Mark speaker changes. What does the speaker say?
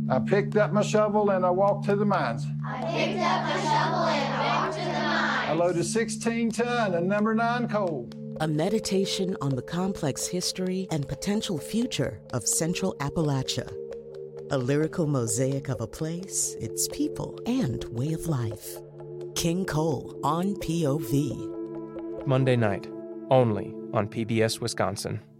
Speaker 1: I picked up my shovel and I walked to the mines.
Speaker 2: I picked up my shovel and I walked to the mines.
Speaker 1: I loaded 16 ton of number 9 coal.
Speaker 3: A meditation on the complex history and potential future of Central Appalachia. A lyrical mosaic of a place, its people, and way of life. King Coal on POV.
Speaker 4: Monday night, only on PBS Wisconsin.